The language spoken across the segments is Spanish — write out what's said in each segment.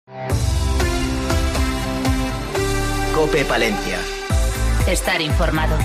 COPE Palencia. Estar informado.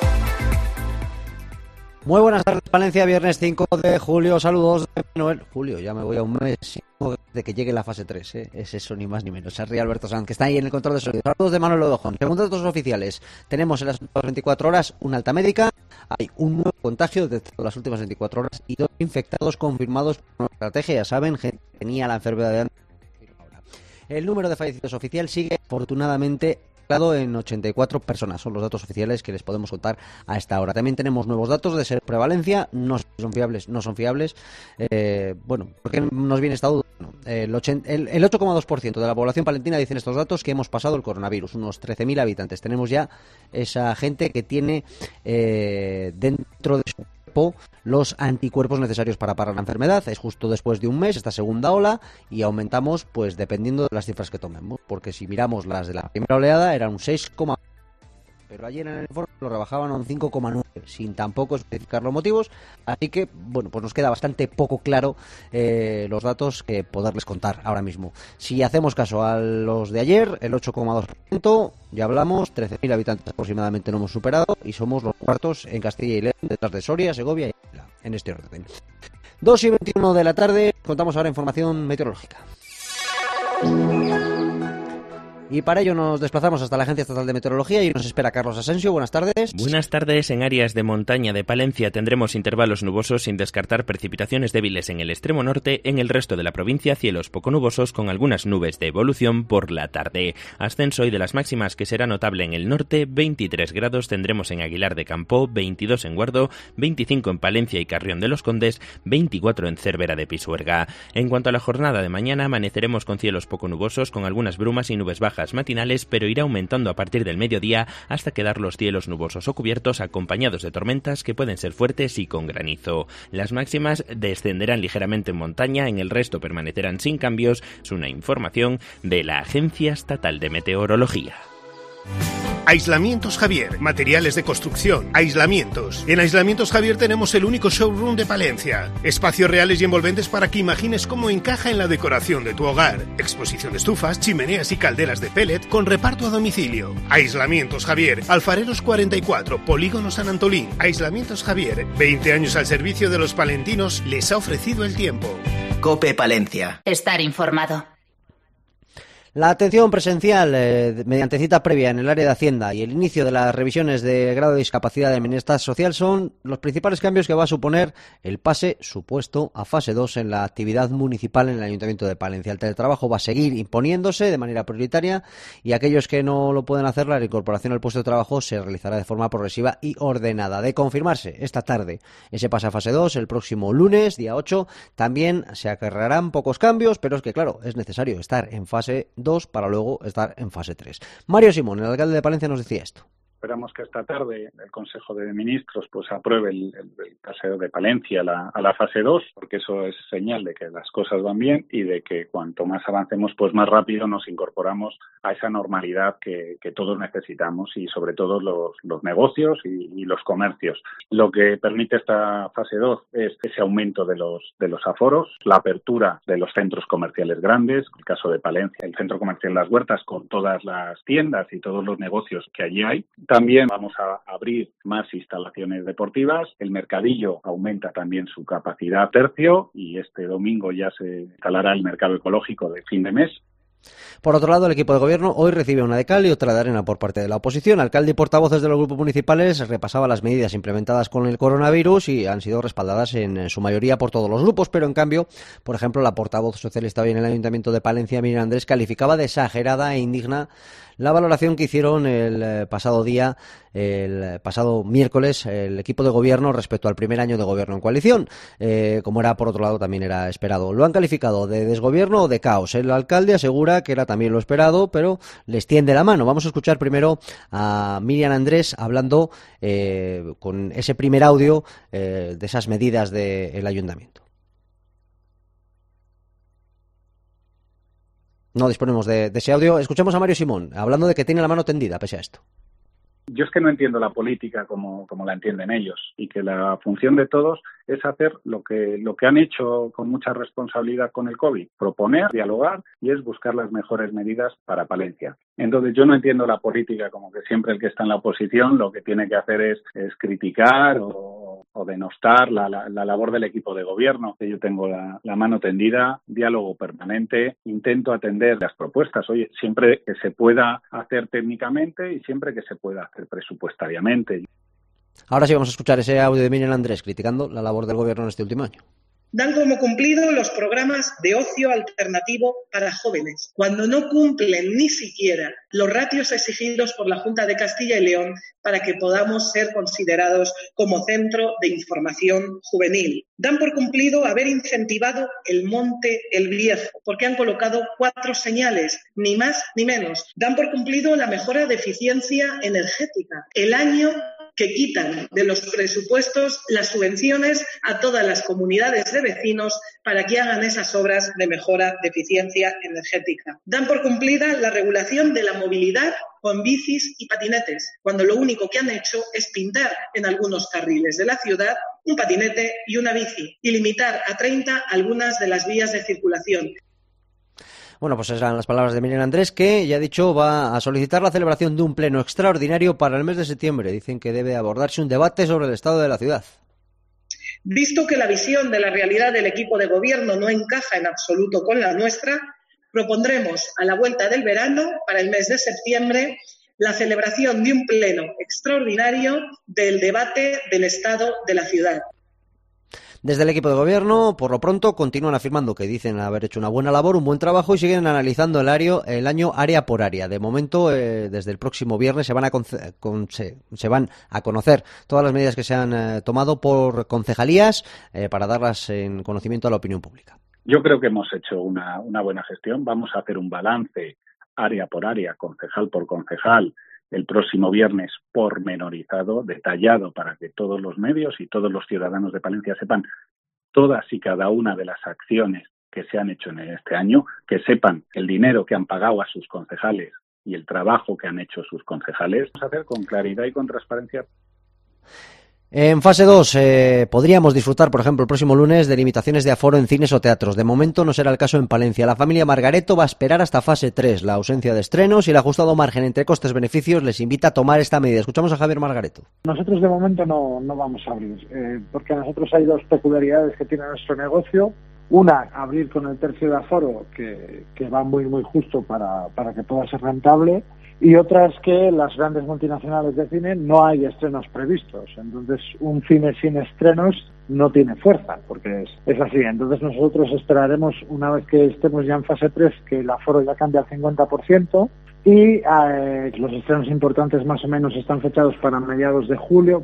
Muy buenas tardes, Palencia, viernes 5 de julio. Saludos de Manuel. Julio, ya me voy a un mes de que llegue la fase 3, ¿eh? Es eso, ni más ni menos. Es Alberto Sanz, que está ahí en el control de sonido. Saludos de Manuel Odojón. Según datos oficiales, tenemos en las últimas 24 horas una alta médica. Hay un nuevo contagio de las últimas 24 horas y 2 infectados confirmados por una estrategia. Ya saben, gente que tenía la enfermedad de antes. El número de fallecidos oficial sigue, afortunadamente, en 84 personas. Son los datos oficiales que les podemos contar a esta hora. También tenemos nuevos datos de ser prevalencia. No son fiables, no son fiables. Bueno, ¿por qué nos viene esta duda? El 8,2% de la población palentina, dicen estos datos, que hemos pasado el coronavirus. Unos 13.000 habitantes. Tenemos ya esa gente que tiene dentro de su cuerpo los anticuerpos necesarios para parar la enfermedad. Es justo después de un mes, esta segunda ola, y aumentamos pues dependiendo de las cifras que tomemos, porque si miramos las de la primera oleada eran un 6,1, pero ayer en el informe lo rebajaban a un 5,9, sin tampoco especificar los motivos, así que bueno, pues nos queda bastante poco claro los datos que poderles contar ahora mismo. Si hacemos caso a los de ayer, el 8,2%, ya hablamos, 13.000 habitantes aproximadamente no hemos superado, y somos los cuartos en Castilla y León, detrás de Soria, Segovia y Ávila, en este orden. 2:21 de la tarde, contamos ahora información meteorológica. Y para ello nos desplazamos hasta la Agencia Estatal de Meteorología y nos espera Carlos Asensio. Buenas tardes. Buenas tardes. En áreas de montaña de Palencia tendremos intervalos nubosos sin descartar precipitaciones débiles en el extremo norte. En el resto de la provincia, cielos poco nubosos con algunas nubes de evolución por la tarde. Ascenso hoy de las máximas que será notable en el norte. 23 grados tendremos en Aguilar de Campoo, 22 en Guardo, 25 en Palencia y Carrión de los Condes, 24 en Cervera de Pisuerga. En cuanto a la jornada de mañana, amaneceremos con cielos poco nubosos con algunas brumas y nubes bajas matinales, pero irá aumentando a partir del mediodía hasta quedar los cielos nubosos o cubiertos acompañados de tormentas que pueden ser fuertes y con granizo. Las máximas descenderán ligeramente en montaña, en el resto permanecerán sin cambios. Es una información de la Agencia Estatal de Meteorología. Aislamientos Javier, materiales de construcción, aislamientos. En Aislamientos Javier tenemos el único showroom de Palencia. Espacios reales y envolventes para que imagines cómo encaja en la decoración de tu hogar. Exposición de estufas, chimeneas y calderas de pellet con reparto a domicilio. Aislamientos Javier, Alfareros 44, Polígono San Antolín. Aislamientos Javier, 20 años al servicio de los palentinos, les ha ofrecido el tiempo. COPE Palencia. Estar informado. La atención presencial mediante cita previa en el área de Hacienda y el inicio de las revisiones de grado de discapacidad de bienestar social son los principales cambios que va a suponer el pase supuesto a fase 2 en la actividad municipal en el Ayuntamiento de Palencia. El teletrabajo va a seguir imponiéndose de manera prioritaria y aquellos que no lo pueden hacer, la reincorporación al puesto de trabajo se realizará de forma progresiva y ordenada. De confirmarse esta tarde ese pase a fase 2, el próximo lunes, día 8, también se acarrearán pocos cambios, pero es que claro, es necesario estar en fase 2 para luego estar en fase 3. Mario Simón, el alcalde de Palencia, nos decía esto. Esperamos que esta tarde el Consejo de Ministros pues apruebe el paseo de Palencia a la fase 2, porque eso es señal de que las cosas van bien y de que cuanto más avancemos, pues más rápido nos incorporamos a esa normalidad que todos necesitamos y sobre todo los negocios y los comercios. Lo que permite esta fase 2 es ese aumento de los aforos, la apertura de los centros comerciales grandes, en el caso de Palencia, el centro comercial Las Huertas con todas las tiendas y todos los negocios que allí hay. También vamos a abrir más instalaciones deportivas. El mercadillo aumenta también su capacidad tercio y este domingo ya se instalará el mercado ecológico de fin de mes. Por otro lado, el equipo de gobierno hoy recibe una de cal y otra de arena por parte de la oposición. Alcalde y portavoces de los grupos municipales repasaban las medidas implementadas con el coronavirus y han sido respaldadas en su mayoría por todos los grupos, pero en cambio, por ejemplo, la portavoz socialista hoy en el Ayuntamiento de Palencia, Miriam Andrés, calificaba de exagerada e indigna la valoración que hicieron el pasado miércoles, el equipo de gobierno respecto al primer año de gobierno en coalición, como era, por otro lado, también era esperado. Lo han calificado de desgobierno o de caos. El alcalde asegura que era también lo esperado, pero les tiende la mano. Vamos a escuchar primero a Miriam Andrés hablando con ese primer audio de esas medidas del ayuntamiento. No disponemos de ese audio. Escuchemos a Mario Simón hablando de que tiene la mano tendida pese a esto. Yo es que no entiendo la política como la entienden ellos, y que la función de todos es hacer lo que han hecho con mucha responsabilidad con el COVID, proponer, dialogar, y es buscar las mejores medidas para Palencia. Entonces yo no entiendo la política como que siempre el que está en la oposición lo que tiene que hacer es criticar o denostar la labor del equipo de gobierno. Yo tengo la mano tendida, diálogo permanente, intento atender las propuestas, oye, siempre que se pueda hacer técnicamente y siempre que se pueda hacer presupuestariamente. Ahora sí vamos a escuchar ese audio de Miriam Andrés criticando la labor del gobierno en este último año. Dan como cumplido los programas de ocio alternativo para jóvenes, cuando no cumplen ni siquiera los ratios exigidos por la Junta de Castilla y León para que podamos ser considerados como centro de información juvenil. Dan por cumplido haber incentivado el Monte El Viejo, porque han colocado 4 señales, ni más ni menos. Dan por cumplido la mejora de eficiencia energética. El año que quitan de los presupuestos las subvenciones a todas las comunidades de vecinos para que hagan esas obras de mejora de eficiencia energética. Dan por cumplida la regulación de la movilidad con bicis y patinetes, cuando lo único que han hecho es pintar en algunos carriles de la ciudad un patinete y una bici y limitar a 30 algunas de las vías de circulación. Bueno, pues esas eran las palabras de Miriam Andrés, que ya ha dicho va a solicitar la celebración de un pleno extraordinario para el mes de septiembre. Dicen que debe abordarse un debate sobre el estado de la ciudad. Visto que la visión de la realidad del equipo de gobierno no encaja en absoluto con la nuestra, propondremos a la vuelta del verano, para el mes de septiembre, la celebración de un pleno extraordinario del debate del estado de la ciudad. Desde el equipo de gobierno, por lo pronto, continúan afirmando que dicen haber hecho una buena labor, un buen trabajo y siguen analizando el año área por área. De momento, desde el próximo viernes se van a conocer todas las medidas que se han tomado por concejalías para darlas en conocimiento a la opinión pública. Yo creo que hemos hecho una buena gestión. Vamos a hacer un balance área por área, concejal por concejal, el próximo viernes pormenorizado, detallado, para que todos los medios y todos los ciudadanos de Palencia sepan todas y cada una de las acciones que se han hecho en este año, que sepan el dinero que han pagado a sus concejales y el trabajo que han hecho sus concejales. Vamos a hacer con claridad y con transparencia. En fase 2 podríamos disfrutar, por ejemplo, el próximo lunes de limitaciones de aforo en cines o teatros. De momento no será el caso en Palencia. La familia Margareto va a esperar hasta fase 3. La ausencia de estrenos y el ajustado margen entre costes-beneficios les invita a tomar esta medida. Escuchamos a Javier Margareto. Nosotros de momento no vamos a abrir, porque a nosotros hay 2 peculiaridades que tiene nuestro negocio. Una, abrir con el tercio de aforo, que va muy justo para que pueda ser rentable. Y otra es que las grandes multinacionales de cine no hay estrenos previstos. Entonces, un cine sin estrenos no tiene fuerza, porque es así. Entonces, nosotros esperaremos, una vez que estemos ya en fase 3, que el aforo ya cambie al 50%. Y los estrenos importantes más o menos están fechados para mediados de julio.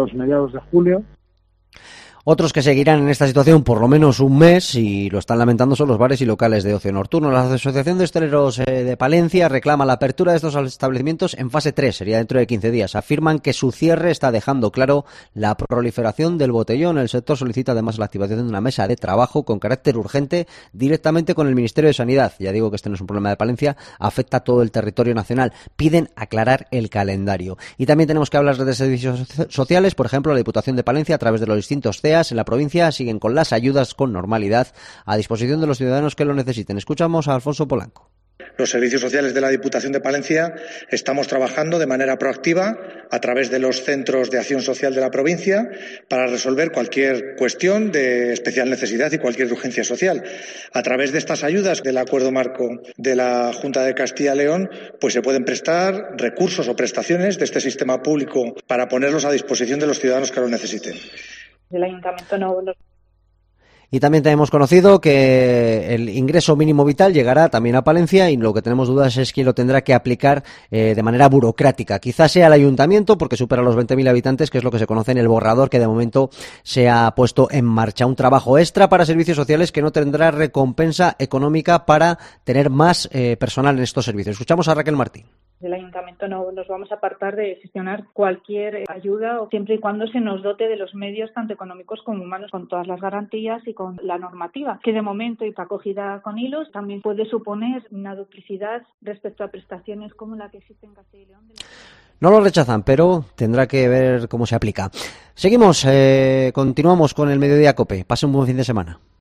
Otros que seguirán en esta situación por lo menos un mes, y lo están lamentando, son los bares y locales de ocio nocturno. La Asociación de Hosteleros de Palencia reclama la apertura de estos establecimientos en fase 3, sería dentro de 15 días. Afirman que su cierre está dejando claro la proliferación del botellón. El sector solicita además la activación de una mesa de trabajo con carácter urgente directamente con el Ministerio de Sanidad. Ya digo que este no es un problema de Palencia, afecta a todo el territorio nacional. Piden aclarar el calendario. Y también tenemos que hablar de servicios sociales. Por ejemplo, la Diputación de Palencia, a través de los distintos CEA, en la provincia, siguen con las ayudas con normalidad a disposición de los ciudadanos que lo necesiten. Escuchamos a Alfonso Polanco. Los servicios sociales de la Diputación de Palencia estamos trabajando de manera proactiva a través de los centros de acción social de la provincia para resolver cualquier cuestión de especial necesidad y cualquier urgencia social. A través de estas ayudas del acuerdo marco de la Junta de Castilla y León, pues se pueden prestar recursos o prestaciones de este sistema público para ponerlos a disposición de los ciudadanos que lo necesiten. El ayuntamiento no los... Y también tenemos conocido que el ingreso mínimo vital llegará también a Palencia, y lo que tenemos dudas es quién lo tendrá que aplicar de manera burocrática. Quizás sea el ayuntamiento, porque supera los 20.000 habitantes, que es lo que se conoce en el borrador que de momento se ha puesto en marcha. Un trabajo extra para servicios sociales que no tendrá recompensa económica para tener más personal en estos servicios. Escuchamos a Raquel Martín. El ayuntamiento no nos vamos a apartar de gestionar cualquier ayuda, siempre y cuando se nos dote de los medios tanto económicos como humanos, con todas las garantías y con la normativa, que de momento y está cogida con hilos, también puede suponer una duplicidad respecto a prestaciones como la que existe en Castilla y León. No lo rechazan, pero tendrá que ver cómo se aplica. Seguimos, continuamos con el Mediodía COPE. Pase un buen fin de semana.